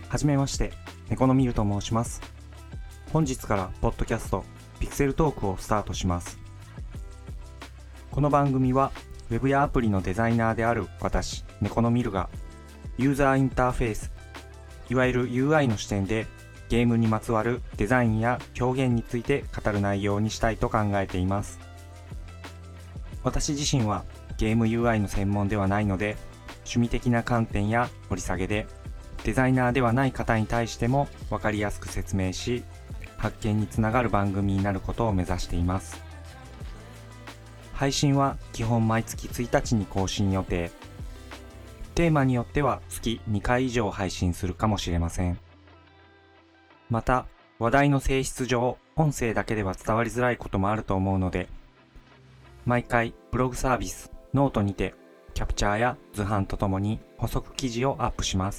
はじめまして、猫のミルと申します。本日からポッドキャストピクセルトークをスタートします。この番組はウェブやアプリのデザイナーである私、猫のミルがユーザーインターフェース、いわゆる UI の視点でゲームにまつわるデザインや表現について語る内容にしたいと考えています。私自身はゲーム UI の専門ではないので、趣味的な観点や掘り下げでデザイナーではない方に対しても分かりやすく説明し、発見につながる番組になることを目指しています。配信は基本毎月1日に更新予定。テーマによっては月2回以上配信するかもしれません。また、話題の性質上、音声だけでは伝わりづらいこともあると思うので、毎回ブログサービス、ノートにてキャプチャーや図版とともに補足記事をアップします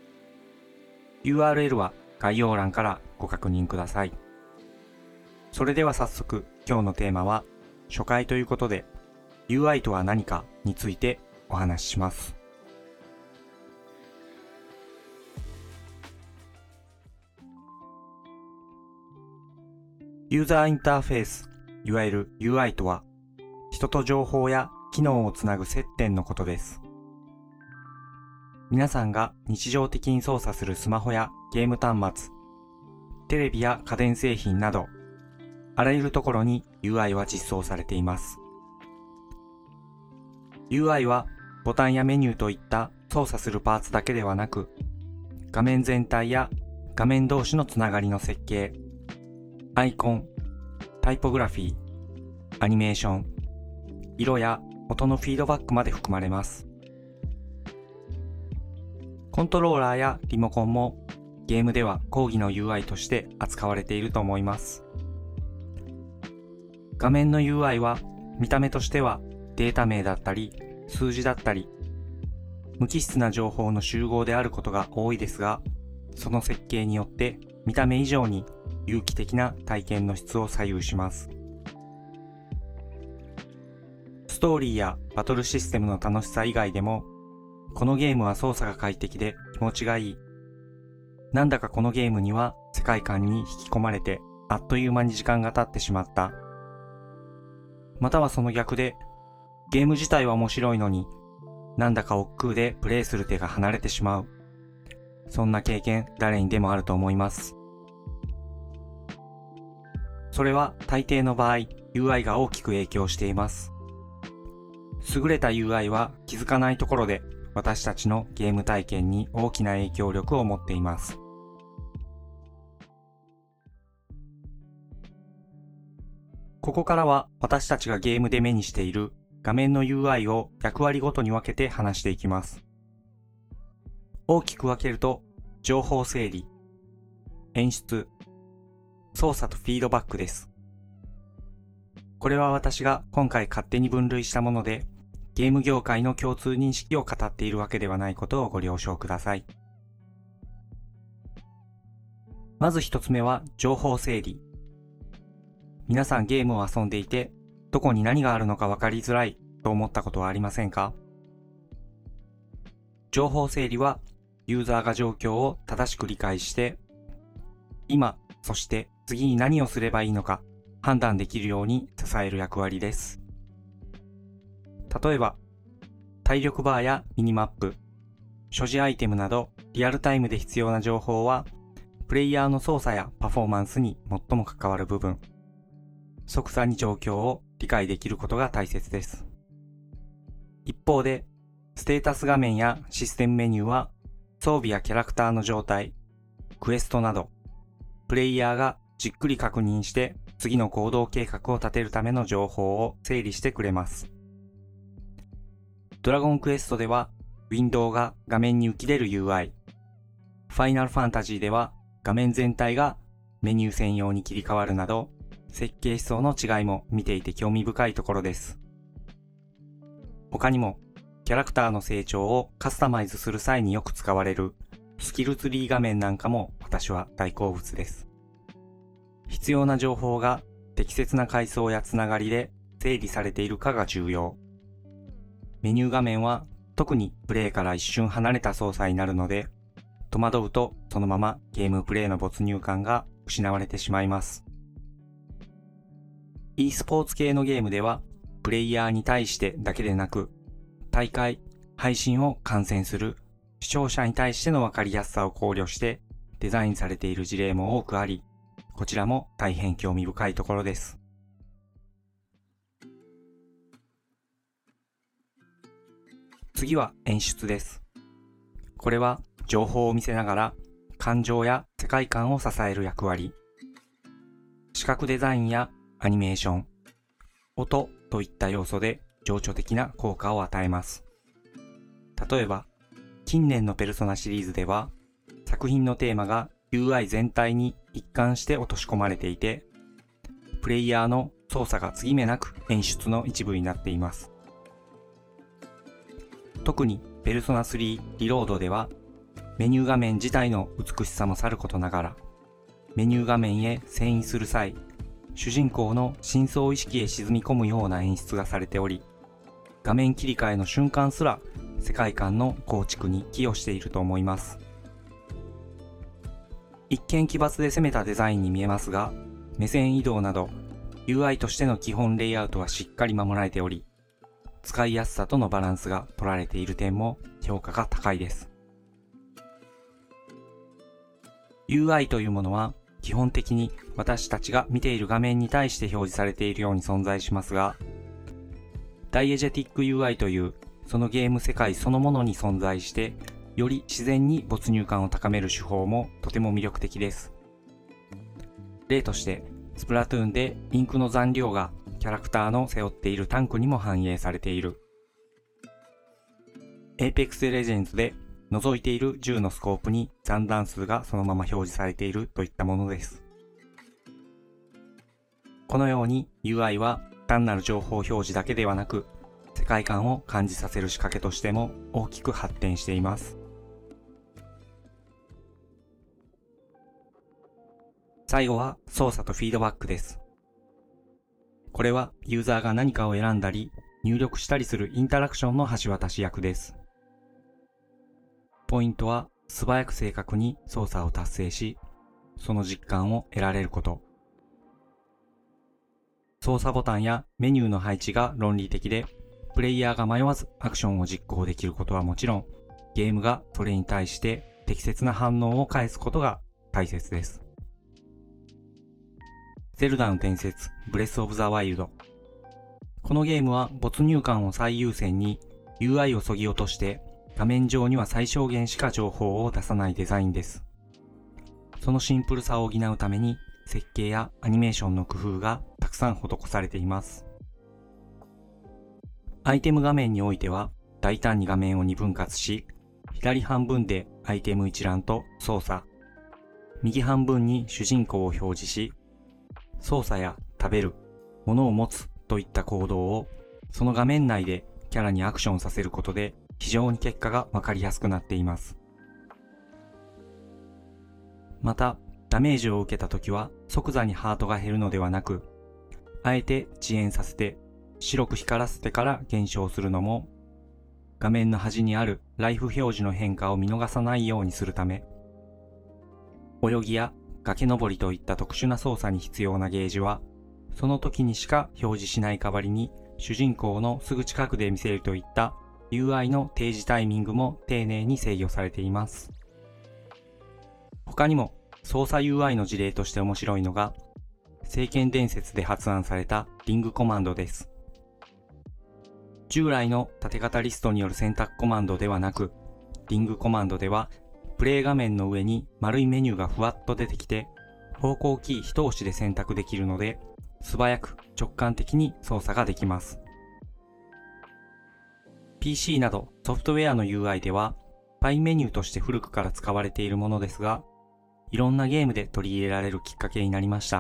。URL は概要欄からご確認ください。それでは早速、今日のテーマは初回ということで UI とは何かについてお話しします。ユーザーインターフェース、いわゆる UI とは、人と情報や機能をつなぐ接点のことです。皆さんが日常的に操作するスマホやゲーム端末、テレビや家電製品など、あらゆるところに UI は実装されています。UI はボタンやメニューといった操作するパーツだけではなく、画面全体や画面同士のつながりの設計、アイコン、タイポグラフィー、アニメーション、色や音のフィードバックまで含まれます。コントローラーやリモコンもゲームでは講義の UI として扱われていると思います。画面の UI は見た目としてはデータ名だったり数字だったり無機質な情報の集合であることが多いですが、その設計によって見た目以上に有機的な体験の質を左右します。ストーリーやバトルシステムの楽しさ以外でも、このゲームは操作が快適で気持ちがいい。なんだかこのゲームには世界観に引き込まれてあっという間に時間が経ってしまった。またはその逆で、ゲーム自体は面白いのに、なんだか億劫でプレイする手が離れてしまう。そんな経験誰にでもあると思います。それは大抵の場合、UI が大きく影響しています。優れた UI は気づかないところで私たちのゲーム体験に大きな影響力を持っています。ここからは私たちがゲームで目にしている画面の UI を役割ごとに分けて話していきます。大きく分けると、情報整理、演出、操作とフィードバックです。これは私が今回勝手に分類したもので、ゲーム業界の共通認識を語っているわけではないことをご了承ください。まず一つ目は情報整理。皆さんゲームを遊んでいて、どこに何があるのか分かりづらいと思ったことはありませんか？情報整理はユーザーが状況を正しく理解して、今、そして次に何をすればいいのか判断できるように支える役割です。例えば、体力バーやミニマップ、所持アイテムなどリアルタイムで必要な情報は、プレイヤーの操作やパフォーマンスに最も関わる部分。即座に状況を理解できることが大切です。一方で、ステータス画面やシステムメニューは、装備やキャラクターの状態、クエストなど、プレイヤーがじっくり確認して次の行動計画を立てるための情報を整理してくれます。ドラゴンクエストではウィンドウが画面に浮き出る UI、ファイナルファンタジーでは画面全体がメニュー専用に切り替わるなど、設計思想の違いも見ていて興味深いところです。他にもキャラクターの成長をカスタマイズする際によく使われるスキルツリー画面なんかも私は大好物です。必要な情報が適切な階層やつながりで整理されているかが重要。メニュー画面は特にプレイから一瞬離れた操作になるので、 戸惑うとそのままゲームプレイの没入感が失われてしまいます。e スポーツ系のゲームではプレイヤーに対してだけでなく、大会、配信を観戦する視聴者に対しての分かりやすさを考慮してデザインされている事例も多くあり、こちらも大変興味深いところです。次は演出です。これは情報を見せながら感情や世界観を支える役割。視覚デザインやアニメーション、音といった要素で情緒的な効果を与えます。例えば、近年のペルソナシリーズでは、作品のテーマが UI 全体に一貫して落とし込まれていて、プレイヤーの操作が継ぎ目なく演出の一部になっています。特にペルソナ3リロードでは、メニュー画面自体の美しさもさることながら、メニュー画面へ遷移する際、主人公の深層意識へ沈み込むような演出がされており、画面切り替えの瞬間すら世界観の構築に寄与していると思います。一見奇抜で攻めたデザインに見えますが、目線移動など UI としての基本レイアウトはしっかり守られており、使いやすさとのバランスが取られている点も評価が高いです。UI というものは基本的に私たちが見ている画面に対して表示されているように存在しますが、ダイエジェティック UI というそのゲーム世界そのものに存在して、より自然に没入感を高める手法もとても魅力的です。例として、スプラトゥーンでインクの残量がキャラクターの背負っているタンクにも反映されている。Apex Legends で覗いている銃のスコープに残弾数がそのまま表示されているといったものです。このように UI は単なる情報表示だけではなく、世界観を感じさせる仕掛けとしても大きく発展しています。最後は操作とフィードバックです。これはユーザーが何かを選んだり入力したりするインタラクションの橋渡し役です。ポイントは素早く正確に操作を達成し、その実感を得られること。操作ボタンやメニューの配置が論理的で、プレイヤーが迷わずアクションを実行できることはもちろん、ゲームがそれに対して適切な反応を返すことが大切です。ゼルダの伝説、ブレスオブザワイルド。このゲームは没入感を最優先に UI を削ぎ落として画面上には最小限しか情報を出さないデザインです。そのシンプルさを補うために設計やアニメーションの工夫がたくさん施されています。アイテム画面においては大胆に画面を2分割し、左半分でアイテム一覧と操作、右半分に主人公を表示し、操作や食べる、物を持つといった行動をその画面内でキャラにアクションさせることで非常に結果がわかりやすくなっています。また、ダメージを受けたときは即座にハートが減るのではなく、あえて遅延させて白く光らせてから減少するのも、画面の端にあるライフ表示の変化を見逃さないようにするため、泳ぎや崖登りといった特殊な操作に必要なゲージは、その時にしか表示しない代わりに、主人公のすぐ近くで見せるといった UI の提示タイミングも丁寧に制御されています。他にも操作 UI の事例として面白いのが、聖剣伝説で発案されたリングコマンドです。従来の縦型リストによる選択コマンドではなく、リングコマンドではプレイ画面の上に丸いメニューがふわっと出てきて、方向キー一押しで選択できるので、素早く直感的に操作ができます。PC などソフトウェアの UI では、パイメニューとして古くから使われているものですが、いろんなゲームで取り入れられるきっかけになりました。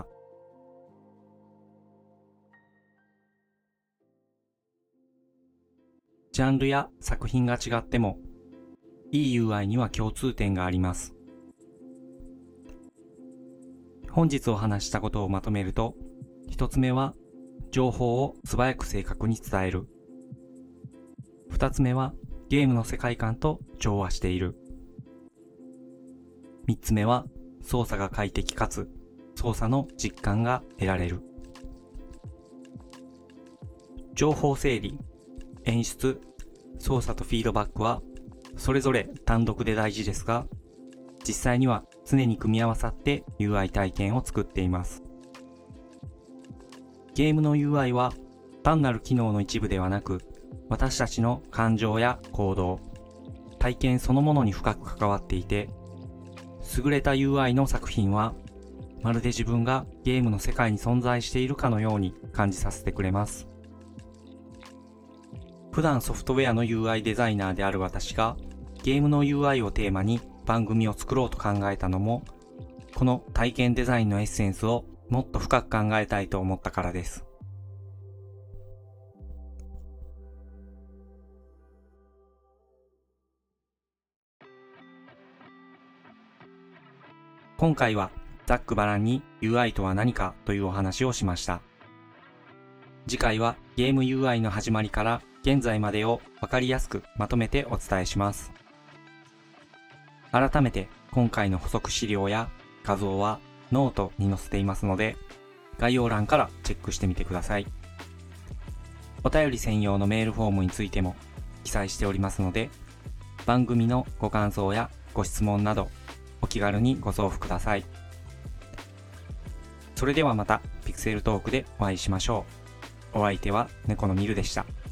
ジャンルや作品が違っても、いい UI には共通点があります。本日お話したことをまとめると、一つ目は、情報を素早く正確に伝える。二つ目は、ゲームの世界観と調和している。 3つ目は操作が快適かつ操作の実感が得られる。情報整理、演出、操作とフィードバックはそれぞれ単独で大事ですが、実際には常に組み合わさって UI 体験を作っています。ゲームの UI は単なる機能の一部ではなく、私たちの感情や行動、体験そのものに深く関わっていて、優れた UI の作品はまるで自分がゲームの世界に存在しているかのように感じさせてくれます。普段ソフトウェアの UI デザイナーである私がゲームの UI をテーマに番組を作ろうと考えたのも、この体験デザインのエッセンスをもっと深く考えたいと思ったからです。今回はざっくばらんに UI とは何かというお話をしました。次回はゲーム UI の始まりから現在までをわかりやすくまとめてお伝えします。改めて今回の補足資料や画像はノートに載せていますので、概要欄からチェックしてみてください。お便り専用のメールフォームについても記載しておりますので、番組のご感想やご質問などお気軽にご送付ください。それではまたピクセルトークでお会いしましょう。お相手は猫のミルでした。